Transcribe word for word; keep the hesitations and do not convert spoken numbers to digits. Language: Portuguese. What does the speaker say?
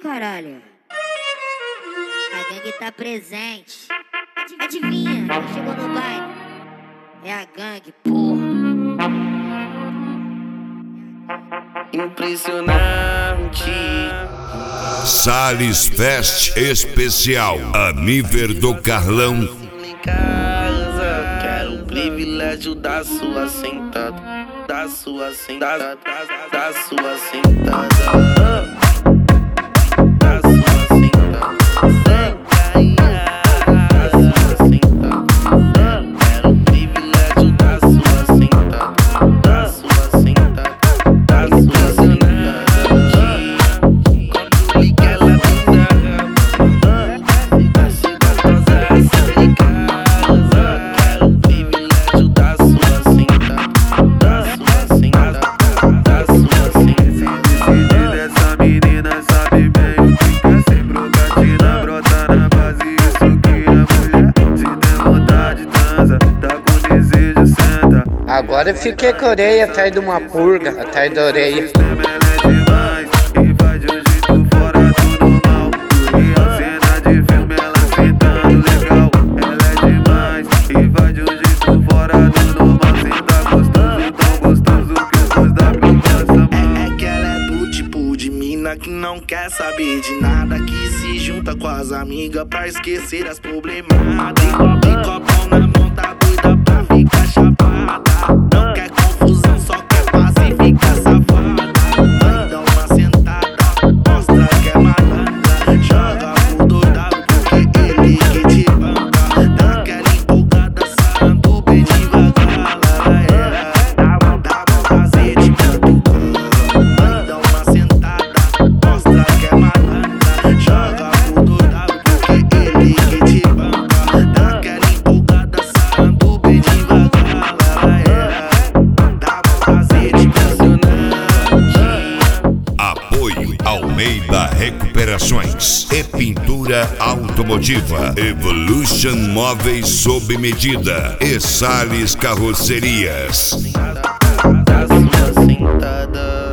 caralho. A gangue tá presente. Adivinha, quem chegou no baile? É a gangue, porra. Impressionante. Salles Fest Especial, Aniver do Carlão. Em casa, quero o privilégio da sua sentada, da sua sentada, da sua sentada. Agora eu fiquei com a orelha atrás de uma purga, atrás da orelha. É que ela é do tipo de mina que não quer saber de nada, que se junta com as amigas pra esquecer as problemadas. Tem copão na mão, tá doida pra ficar chapada. Não quer confusão, só quer paz e fica safada. Vai dar uma sentada, mostra que é malandra. Joga pro doidado porque ele que te banca. Dá aquela empolgada, sarando bem devagar. Dá vontade de cantar. Vai dar uma sentada, mostra que é malandra. Joga pro doidado porque ele que te banca. Dá aquela empolgada, sarando bem devagar. Apoio Almeida Recuperações e Pintura Automotiva, Evolution Móveis sob medida e Salles Carrocerias. Da sua sentada.